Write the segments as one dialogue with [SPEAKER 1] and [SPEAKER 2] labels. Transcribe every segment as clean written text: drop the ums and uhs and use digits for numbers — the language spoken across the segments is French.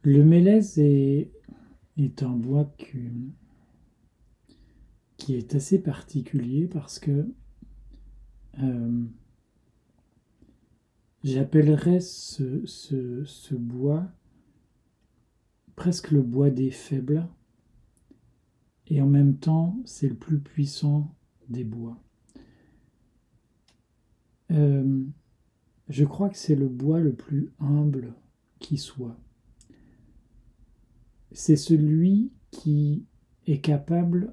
[SPEAKER 1] Le mélèze est un bois qui est assez particulier parce que euh, j'appellerais ce bois presque le bois des faibles, et en même temps c'est le plus puissant des bois. Euh, je crois que c'est le bois le plus humble qui soit. C'est celui qui est capable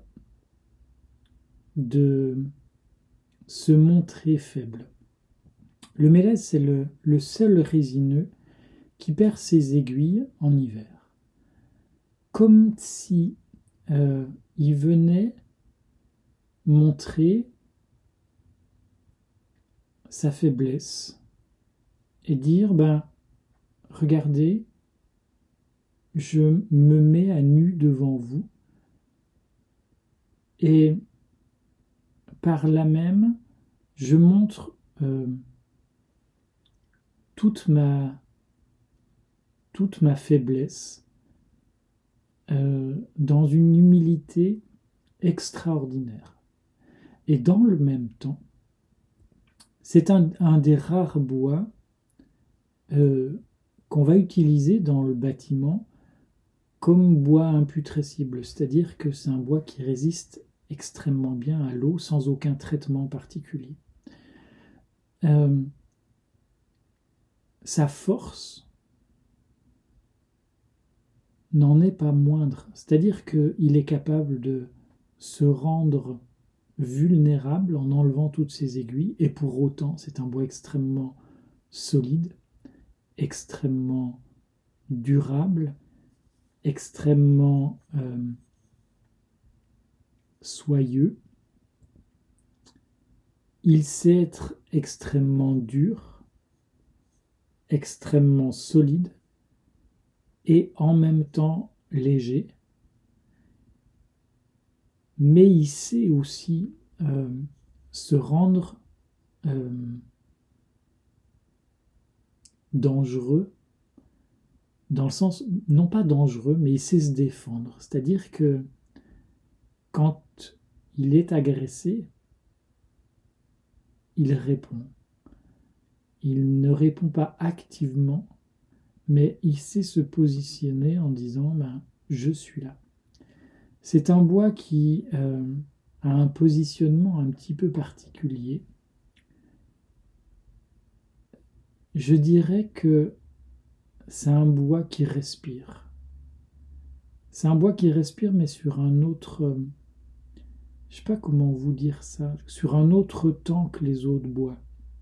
[SPEAKER 1] de se montrer faible. Le mélèze, c'est le seul résineux qui perd ses aiguilles en hiver. Comme si il venait montrer sa faiblesse et dire, ben, regardez, je me mets à nu devant vous et par là même, je montre toute ma faiblesse dans une humilité extraordinaire. Et dans le même temps, c'est un des rares bois qu'on va utiliser dans le bâtiment comme bois imputrescible, c'est-à-dire que c'est un bois qui résiste extrêmement bien à l'eau sans aucun traitement particulier. Sa force n'en est pas moindre, c'est-à-dire qu'il est capable de se rendre vulnérable en enlevant toutes ses aiguilles, et pour autant c'est un bois extrêmement solide, extrêmement durable, extrêmement soyeux. Il sait être extrêmement dur, extrêmement solide et en même temps léger, mais il sait aussi se rendre dangereux, dans le sens, non pas dangereux, mais il sait se défendre. C'est-à-dire que quand il est agressé, il répond. Il ne répond pas activement, mais il sait se positionner en disant ben, je suis là. C'est un bois qui a un positionnement un petit peu particulier. Je dirais que c'est un bois qui respire. C'est un bois qui respire, mais sur un autre. Je ne sais pas comment vous dire ça. Sur un autre temps que les autres bois.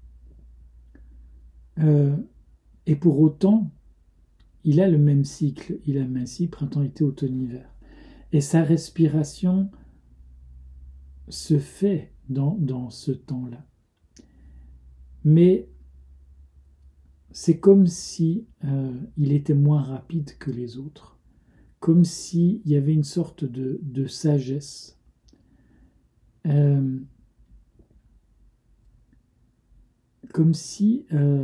[SPEAKER 1] Et pour autant, il a le même cycle. Il a le même cycle printemps, été, automne, hiver. Et sa respiration se fait dans ce temps-là. Mais c'est comme si il était moins rapide que les autres. Comme s'il y avait une sorte de sagesse. Comme si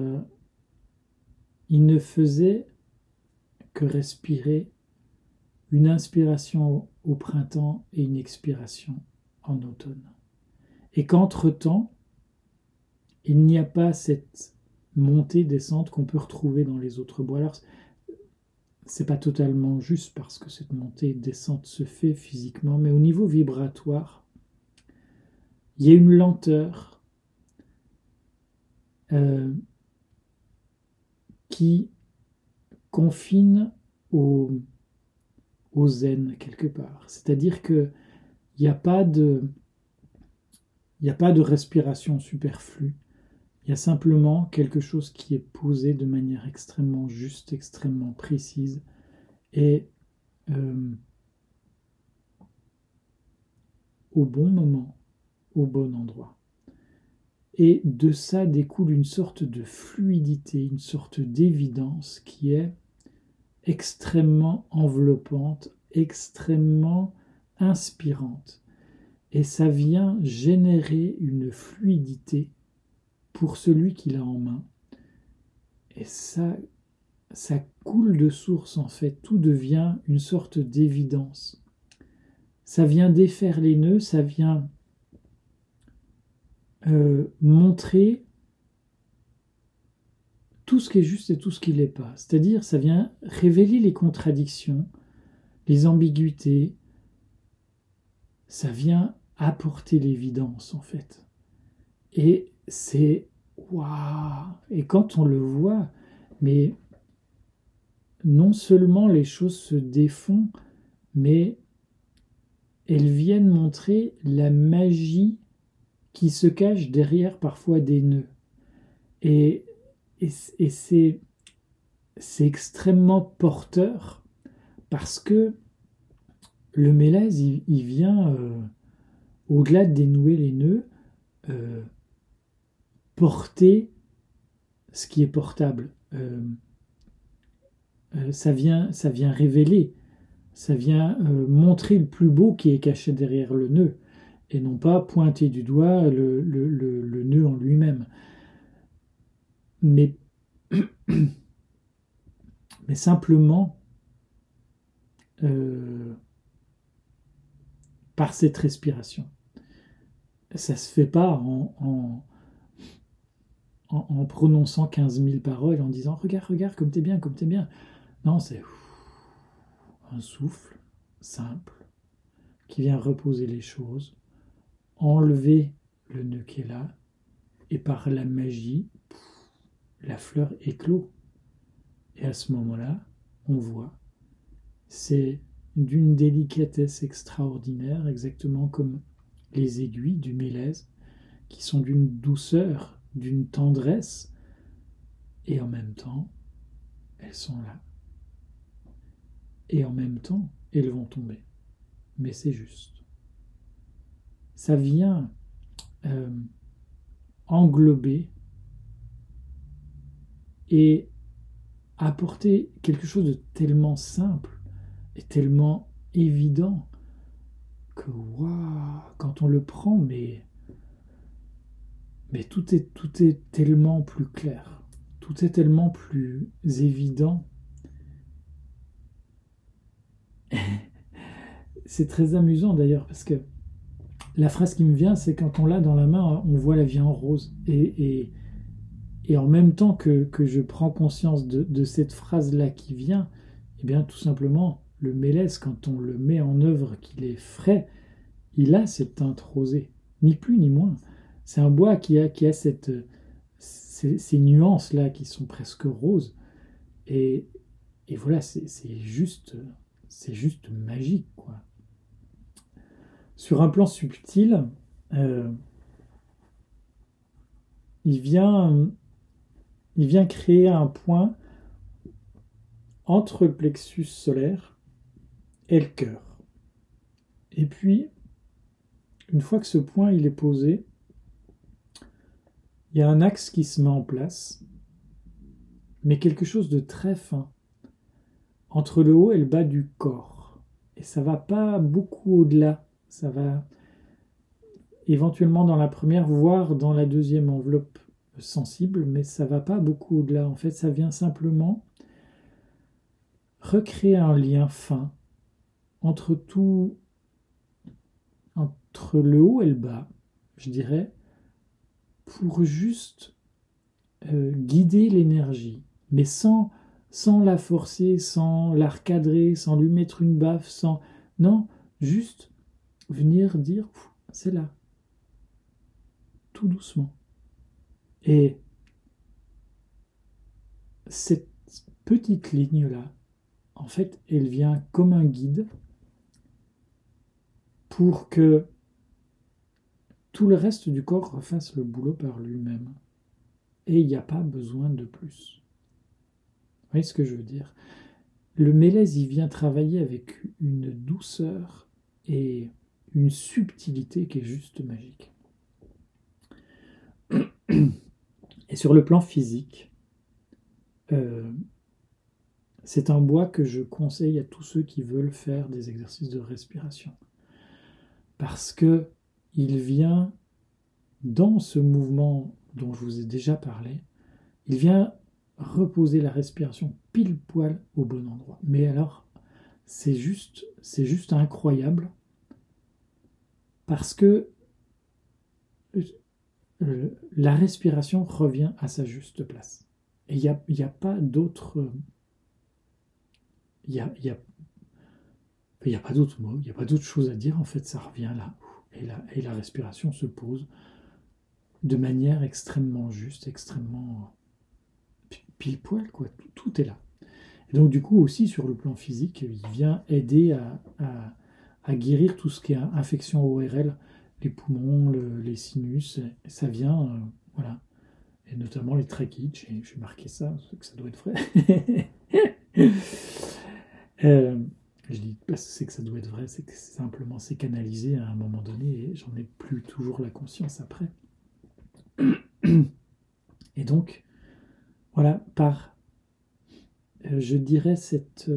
[SPEAKER 1] il ne faisait que respirer une inspiration au printemps et une expiration en automne. Et qu'entre-temps, il n'y a pas cette montée-descente qu'on peut retrouver dans les autres bois. Alors, c'est pas totalement juste parce que cette montée-descente se fait physiquement, mais au niveau vibratoire, il y a une lenteur qui confine au zen quelque part. C'est-à-dire que il n'y a pas de respiration superflue. Il y a simplement quelque chose qui est posé de manière extrêmement juste, extrêmement précise et au bon moment, au bon endroit. Et de ça découle une sorte de fluidité, une sorte d'évidence qui est extrêmement enveloppante, extrêmement inspirante. Et ça vient générer une fluidité pour celui qui l'a en main. Et ça, ça coule de source en fait, tout devient une sorte d'évidence. Ça vient défaire les nœuds, ça vient montrer tout ce qui est juste et tout ce qui ne l'est pas. C'est-à-dire, ça vient révéler les contradictions, les ambiguïtés, ça vient apporter l'évidence en fait. Et c'est waouh. Et quand on le voit, mais non seulement les choses se défont, mais elles viennent montrer la magie qui se cache derrière parfois des nœuds. Et, et c'est extrêmement porteur parce que le mélèze, il vient, au-delà de dénouer les nœuds, porter ce qui est portable. Ça vient révéler, ça vient montrer le plus beau qui est caché derrière le nœud, et non pas pointer du doigt le nœud en lui-même. Mais, mais simplement, par cette respiration. Ça ne se fait pas en prononçant 15 000 paroles, en disant « Regarde, regarde, comme t'es bien, comme t'es bien ». Non, c'est un souffle simple qui vient reposer les choses, enlever le nœud qui est là, et par la magie, la fleur éclot. Et à ce moment-là, on voit, c'est d'une délicatesse extraordinaire, exactement comme les aiguilles du mélèze, qui sont d'une douceur, d'une tendresse, et en même temps, elles sont là. Et en même temps, elles vont tomber. Mais c'est juste. Ça vient englober et apporter quelque chose de tellement simple et tellement évident que waouh, quand on le prend, mais tout est tellement plus clair, tout est tellement plus évident. C'est très amusant d'ailleurs parce que la phrase qui me vient, c'est quand on l'a dans la main, on voit la vie en rose. Et en même temps que je prends conscience de cette phrase-là qui vient, eh bien tout simplement, le mélèze, quand on le met en œuvre, qu'il est frais, il a cette teinte rosée, ni plus ni moins. C'est un bois qui a ces nuances-là qui sont presque roses. Et, et voilà, c'est juste magique, quoi. Sur un plan subtil, euh, il vient créer un point entre le plexus solaire et le cœur. Et puis, une fois que ce point il est posé, il y a un axe qui se met en place, mais quelque chose de très fin, entre le haut et le bas du corps. Et ça va pas beaucoup au-delà. Ça va éventuellement dans la première, voire dans la deuxième enveloppe sensible, mais ça va pas beaucoup au-delà. En fait, ça vient simplement recréer un lien fin entre entre le haut et le bas, je dirais, pour juste guider l'énergie, mais sans la forcer, sans la recadrer, sans lui mettre une baffe, non, juste venir dire c'est là, tout doucement. Et cette petite ligne-là, en fait, elle vient comme un guide pour que tout le reste du corps refasse le boulot par lui-même. Et il n'y a pas besoin de plus. Vous voyez ce que je veux dire? Le mélèze, il vient travailler avec une douceur et une subtilité qui est juste magique. Et sur le plan physique, c'est un bois que je conseille à tous ceux qui veulent faire des exercices de respiration. Parce que il vient, dans ce mouvement dont je vous ai déjà parlé, il vient reposer la respiration pile poil au bon endroit. Mais alors, c'est juste incroyable parce que la respiration revient à sa juste place. Et il y a pas d'autre... Il y a, y a, y a pas d'autre mot, il n'y a pas d'autre chose à dire. En fait, ça revient là. Et la respiration se pose de manière extrêmement juste, extrêmement pile poil, quoi. Tout est là. Et donc, du coup, aussi, sur le plan physique, il vient aider à guérir tout ce qui est infection ORL, les poumons, les sinus. Ça vient, voilà. Et notamment les trachéites, j'ai marqué ça, que ça doit être vrai. euh, je dis pas c'est que ça doit être vrai, c'est que simplement c'est canalisé à un moment donné et j'en ai plus toujours la conscience après. Et donc, voilà, par, je dirais, cette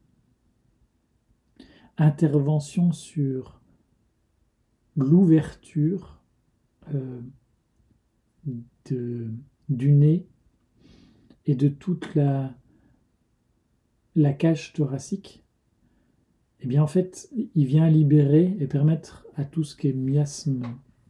[SPEAKER 1] intervention sur l'ouverture du nez et de toute la cage thoracique, eh bien en fait, il vient libérer et permettre à tout ce qui est miasme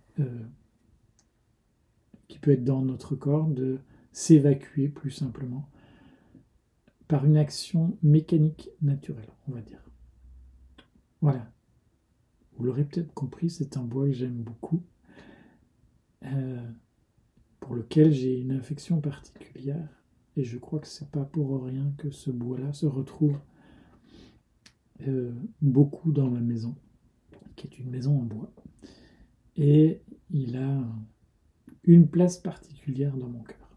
[SPEAKER 1] qui peut être dans notre corps de s'évacuer plus simplement par une action mécanique naturelle, on va dire. Voilà. Vous l'aurez peut-être compris, c'est un bois que j'aime beaucoup, pour lequel j'ai une affection particulière. Et je crois que c'est pas pour rien que ce bois-là se retrouve beaucoup dans ma maison, qui est une maison en bois. Et il a une place particulière dans mon cœur.